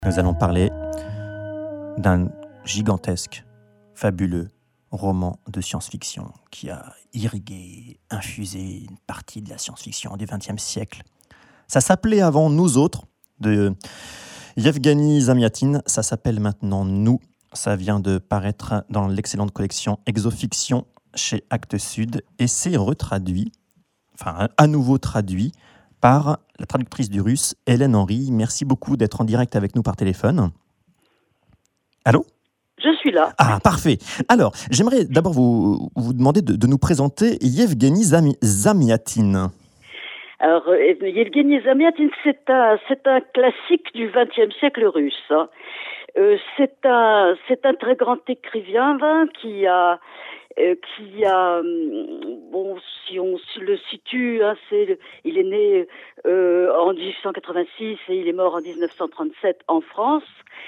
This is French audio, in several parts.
Nous allons parler d'un gigantesque, fabuleux roman de science-fiction qui a irrigué, infusé une partie de la science-fiction du XXe siècle. Ça s'appelait avant Nous autres, de Yevgeny Zamyatin. Ça s'appelle maintenant Nous. Ça vient de paraître dans l'excellente collection Exofiction chez Actes Sud et c'est retraduit, enfin à nouveau traduit, par la traductrice du russe, Hélène Henry. Merci beaucoup d'être en direct avec nous par téléphone. Allô ? Je suis là. Ah, parfait. Alors, j'aimerais d'abord vous demander de nous présenter Yevgeny Zamyatin. Alors, Yevgeny Zamyatin, c'est un classique du XXe siècle russe. C'est un très grand écrivain qui a bon, si on le situe, il est né en 1886 et il est mort en 1937 en France.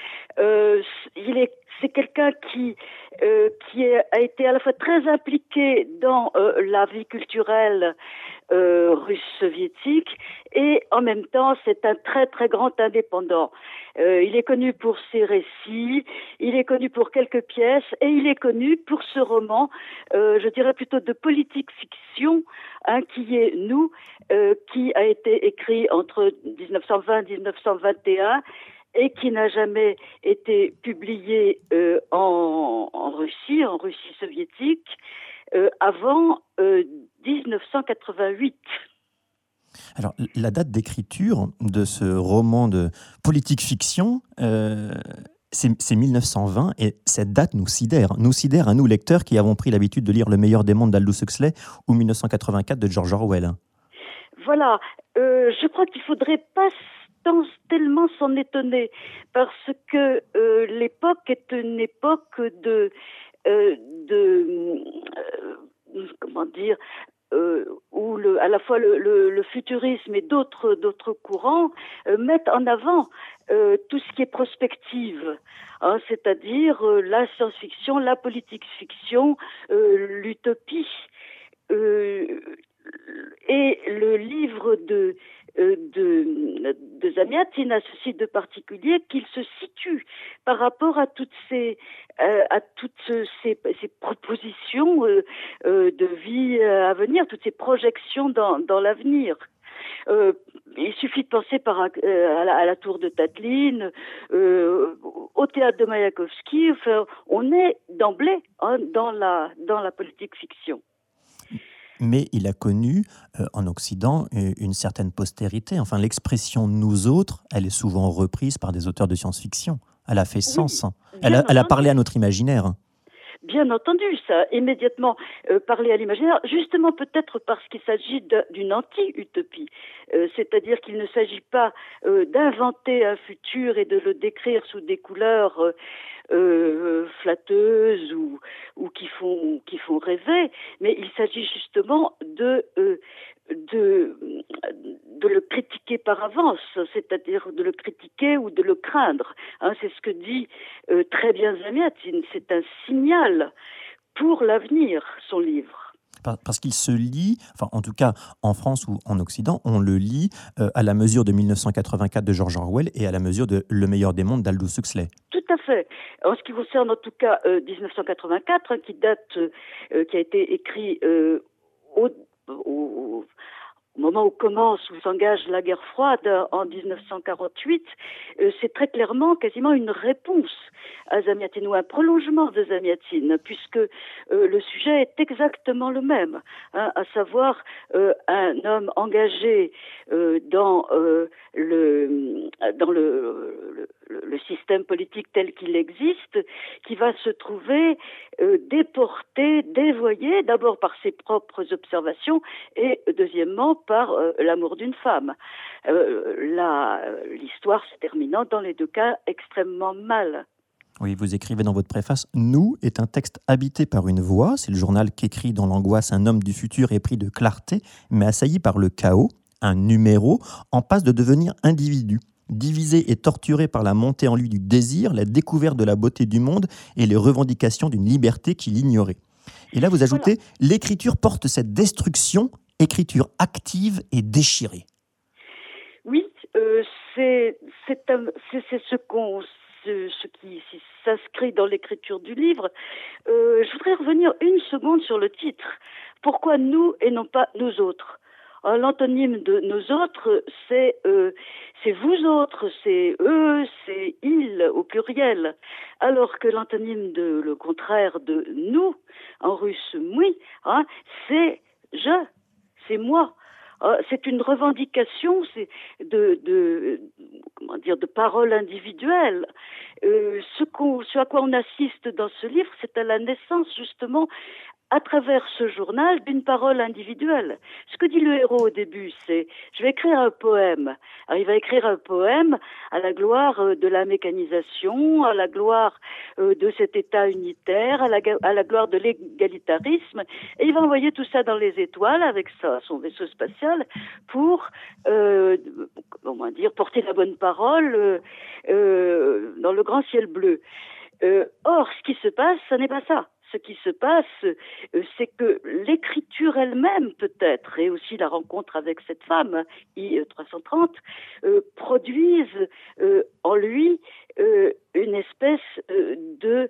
C'est quelqu'un qui a été à la fois très impliqué dans la vie culturelle russe soviétique et en même temps c'est un très très grand indépendant. Il est connu pour ses récits, il est connu pour quelques pièces et il est connu pour ce roman, je dirais plutôt de politique fiction, qui est Nous, qui a été écrit entre 1920 et 1921 et qui n'a jamais été publié en Russie soviétique, avant 1988. Alors, la date d'écriture de ce roman de politique fiction, c'est 1920, et cette date nous sidère à nous lecteurs qui avons pris l'habitude de lire Le meilleur des mondes d'Aldous Huxley ou 1984 de George Orwell. Voilà, je crois qu'il faudrait pas tellement s'en étonner, parce que l'époque est une époque de comment dire, où à la fois le futurisme et d'autres courants mettent en avant tout ce qui est prospective, c'est-à-dire la science-fiction, la politique fiction, l'utopie. Et le livre de Zamyatin a ceci de particulier qu'il se situe par rapport à toutes ces propositions de vie à venir, toutes ces projections dans l'avenir. Il suffit de penser à la tour de Tatlin, au théâtre de Mayakovsky. Enfin, on est d'emblée dans la politique fiction. Mais il a connu en Occident une certaine postérité. Enfin, l'expression « nous autres », elle est souvent reprise par des auteurs de science-fiction. Elle a fait sens. Elle a parlé à notre imaginaire. Bien entendu, ça a immédiatement parlé à l'imaginaire, justement peut-être parce qu'il s'agit d'une anti-utopie. C'est-à-dire qu'il ne s'agit pas d'inventer un futur et de le décrire sous des couleurs flatteuses ou qui font rêver, mais il s'agit justement de le critiquer par avance, c'est-à-dire de le critiquer ou de le craindre. C'est ce que dit très bien Zamyatin, c'est un signal pour l'avenir, son livre. Parce qu'il se lit, enfin en tout cas en France ou en Occident, on le lit à la mesure de 1984 de George Orwell et à la mesure de Le meilleur des mondes d'Aldous Huxley. Tout à fait. En ce qui concerne en tout cas 1984, qui a été écrit au moment où s'engage la guerre froide en 1948, c'est très clairement quasiment une réponse à Zamyatin ou un prolongement de Zamyatin, puisque le sujet est exactement le même, à savoir un homme engagé dans le système politique tel qu'il existe, qui va se trouver déporté, dévoyé, d'abord par ses propres observations et deuxièmement par l'amour d'une femme. L'histoire se terminant dans les deux cas extrêmement mal. Oui, vous écrivez dans votre préface « Nous » est un texte habité par une voix. C'est le journal qu'écrit dans l'angoisse un homme du futur épris de clarté, mais assailli par le chaos, un numéro, en passe de devenir individu. Divisé et torturé par la montée en lui du désir, la découverte de la beauté du monde et les revendications d'une liberté qu'il ignorait. Et là, vous ajoutez « L'écriture porte cette destruction, écriture active et déchirée ». Oui, c'est ce qui s'inscrit dans l'écriture du livre. Je voudrais revenir une seconde sur le titre. Pourquoi nous et non pas nous autres? L'antonyme de nous autres, c'est vous autres, c'est eux, c'est ils au pluriel. Alors que l'antonyme le contraire de nous, en russe oui, c'est je, c'est moi. C'est une revendication, c'est de parole individuelle. Ce à quoi on assiste dans ce livre, c'est à la naissance justement à travers ce journal d'une parole individuelle. Ce que dit le héros au début, c'est « je vais écrire un poème ». Alors, il va écrire un poème à la gloire de la mécanisation, à la gloire de cet État unitaire, à la gloire de l'égalitarisme, et il va envoyer tout ça dans les étoiles avec son vaisseau spatial pour, porter la bonne parole dans le grand ciel bleu. Or, ce qui se passe, ce n'est pas ça. Ce qui se passe, c'est que l'écriture elle-même, peut-être, et aussi la rencontre avec cette femme, I-330, produisent en lui une espèce de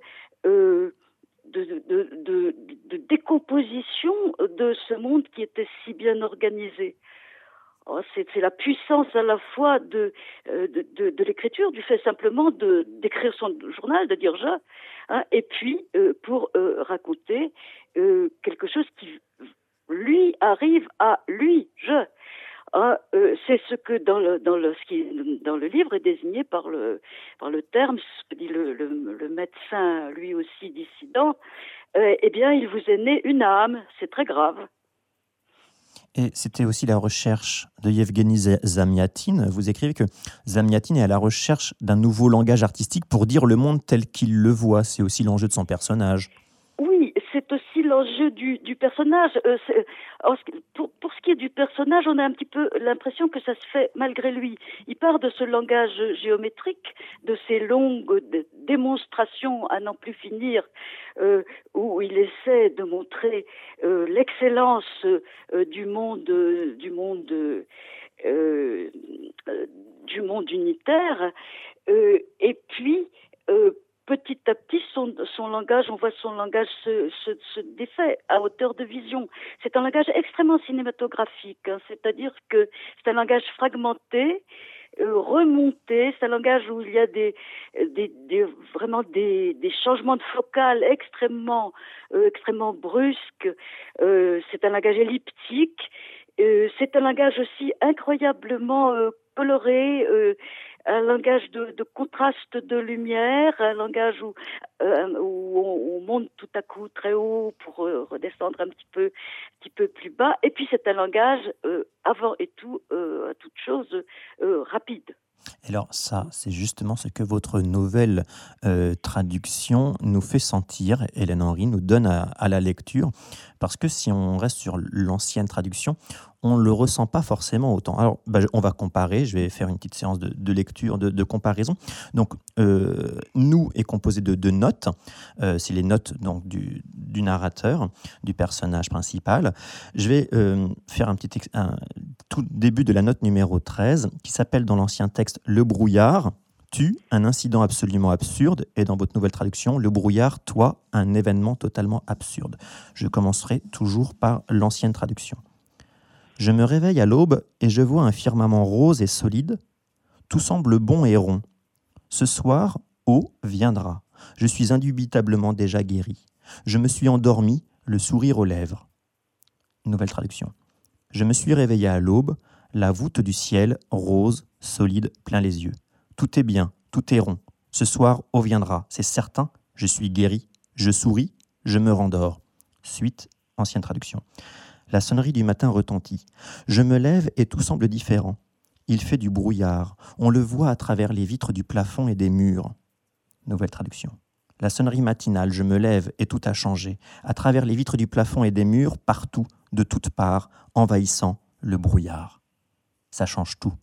décomposition de ce monde qui était si bien organisé. C'est la puissance à la fois de l'écriture, du fait simplement d'écrire son journal, de dire je, et puis pour raconter quelque chose qui lui arrive à lui, je. C'est ce que dans le livre est désigné par le terme, ce que dit le médecin, lui aussi dissident. Eh bien, il vous est né une âme, c'est très grave. Et c'était aussi la recherche de Yevgeny Zamyatin. Vous écrivez que Zamyatin est à la recherche d'un nouveau langage artistique pour dire le monde tel qu'il le voit. C'est aussi l'enjeu de son personnage. Oui, c'est aussi l'enjeu du personnage. Pour ce qui est du personnage, on a un petit peu l'impression que ça se fait malgré lui. Il part de ce langage géométrique, de ces longues démonstrations à n'en plus finir, où il essaie de montrer l'excellence du monde unitaire, et puis petit à petit, son langage, on voit son langage se défait à hauteur de vision. C'est un langage extrêmement cinématographique, c'est-à-dire que c'est un langage fragmenté, remonté, c'est un langage où il y a vraiment des changements de focale extrêmement brusques. C'est un langage elliptique. C'est un langage aussi incroyablement coloré, un langage de contraste de lumière, un langage où on monte tout à coup très haut pour redescendre un petit peu plus bas. Et puis c'est un langage avant et tout, à toute chose, rapide. Alors ça, c'est justement ce que votre nouvelle traduction nous fait sentir, Hélène Henry nous donne à la lecture, parce que si on reste sur l'ancienne traduction, on ne le ressent pas forcément autant. Alors, on va comparer, je vais faire une petite séance de lecture, de comparaison. Donc, nous est composé de deux notes, c'est les notes donc, du narrateur, du personnage principal. Je vais faire un tout début de la note numéro 13, qui s'appelle dans l'ancien texte « Le brouillard ». Tu, un incident absolument absurde, et dans votre nouvelle traduction, le brouillard, toi, un événement totalement absurde. Je commencerai toujours par l'ancienne traduction. Je me réveille à l'aube et je vois un firmament rose et solide. Tout semble bon et rond. Ce soir, eau viendra. Je suis indubitablement déjà guéri. Je me suis endormi, le sourire aux lèvres. Nouvelle traduction. Je me suis réveillé à l'aube, la voûte du ciel, rose, solide, plein les yeux. Tout est bien, tout est rond. Ce soir, eau viendra, c'est certain, je suis guéri. Je souris, je me rendors. Suite, ancienne traduction. La sonnerie du matin retentit. Je me lève et tout semble différent. Il fait du brouillard. On le voit à travers les vitres du plafond et des murs. Nouvelle traduction. La sonnerie matinale, je me lève et tout a changé. À travers les vitres du plafond et des murs, partout, de toutes parts, envahissant le brouillard. Ça change tout.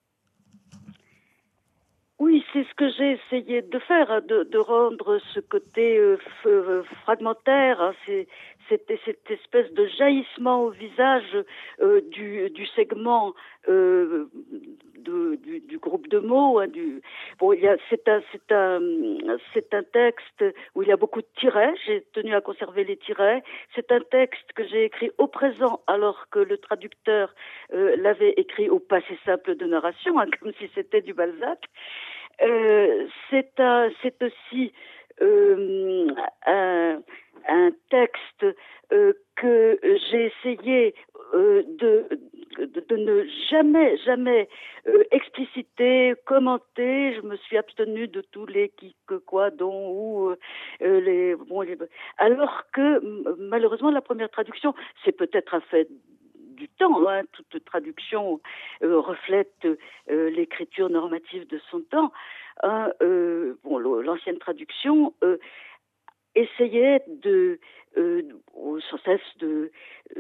Oui, c'est ce que j'ai essayé de faire, de rendre ce côté fragmentaire, cette espèce de jaillissement au visage du segment de du groupe de mots. Hein, bon, c'est un texte où il y a beaucoup de tirets. J'ai tenu à conserver les tirets. C'est un texte que j'ai écrit au présent, alors que le traducteur l'avait écrit au passé simple de narration, hein, comme si c'était du Balzac. C'est aussi un texte que j'ai essayé de ne jamais expliciter, commenter. Je me suis abstenue de tous les qui, que, quoi, dont, où, alors que malheureusement la première traduction, c'est peut-être un fait du temps, hein, toute traduction reflète l'écriture normative de son temps. Hein, l'ancienne traduction essayait sans cesse de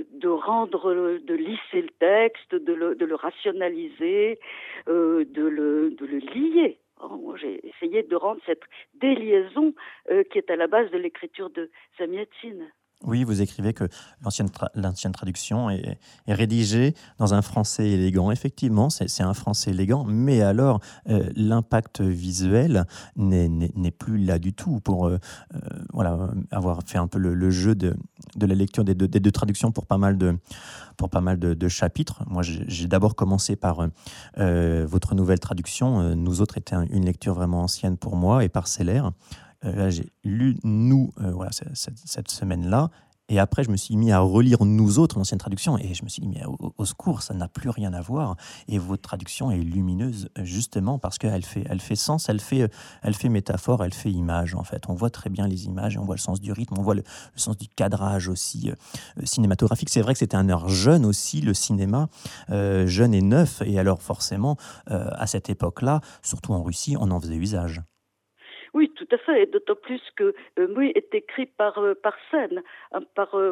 lisser le texte, de le rationaliser, de le lier. Moi, j'ai essayé de rendre cette déliaison qui est à la base de l'écriture de Zamiatine. Oui, vous écrivez que l'ancienne traduction est rédigée dans un français élégant. Effectivement, c'est un français élégant, mais alors l'impact visuel n'est plus là du tout. Pour avoir fait un peu le jeu de la lecture des deux traductions pour pas mal de chapitres. Moi, j'ai d'abord commencé par votre nouvelle traduction. Nous autres était une lecture vraiment ancienne pour moi et parcellaire. Là, j'ai lu Nous cette semaine-là, et après je me suis mis à relire Nous autres, l'ancienne traduction, et je me suis dit mais au secours, ça n'a plus rien à voir. Et votre traduction est lumineuse justement parce qu'elle fait sens, elle fait métaphore, elle fait image en fait. On voit très bien les images, et on voit le sens du rythme, on voit le sens du cadrage aussi cinématographique. C'est vrai que c'était un art jeune aussi, le cinéma, jeune et neuf, et alors forcément à cette époque-là, surtout en Russie, on en faisait usage. Oui, tout à fait, et d'autant plus que Mouy est écrit par scène, hein,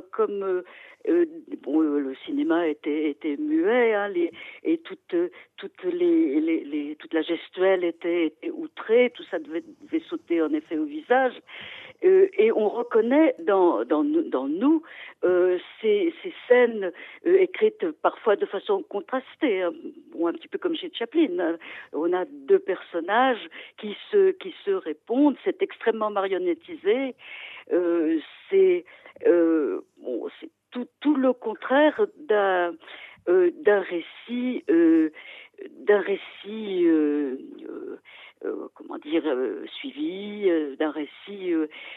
le cinéma était muet, hein, et toute la gestuelle était outrée, tout ça devait sauter en effet au visage, et on reconnaît dans nous ces scènes écrites parfois de façon contrastée, hein, un petit peu comme chez Chaplin. Hein. On a deux personnages qui se répondent, c'est extrêmement marionnettisé, c'est tout le contraire d'un récit suivi, d'un récit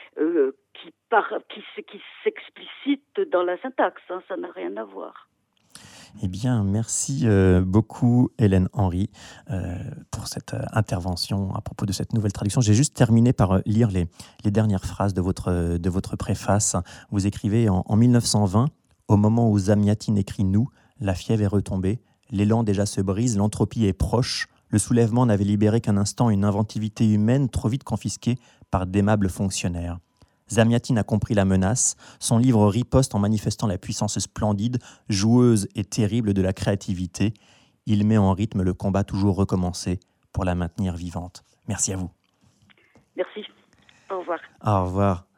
qui s'explicite dans la syntaxe, hein, ça n'a rien à voir. Eh bien, merci beaucoup Hélène Henry pour cette intervention à propos de cette nouvelle traduction. J'ai juste terminé par lire les dernières phrases de votre préface. Vous écrivez en 1920, au moment où Zamiatine écrit « Nous », la fièvre est retombée, l'élan déjà se brise, l'entropie est proche, le soulèvement n'avait libéré qu'un instant une inventivité humaine trop vite confisquée par d'aimables fonctionnaires. Zamiatine a compris la menace, son livre riposte en manifestant la puissance splendide, joueuse et terrible de la créativité. Il met en rythme le combat toujours recommencé pour la maintenir vivante. Merci à vous. Merci. Au revoir. Au revoir.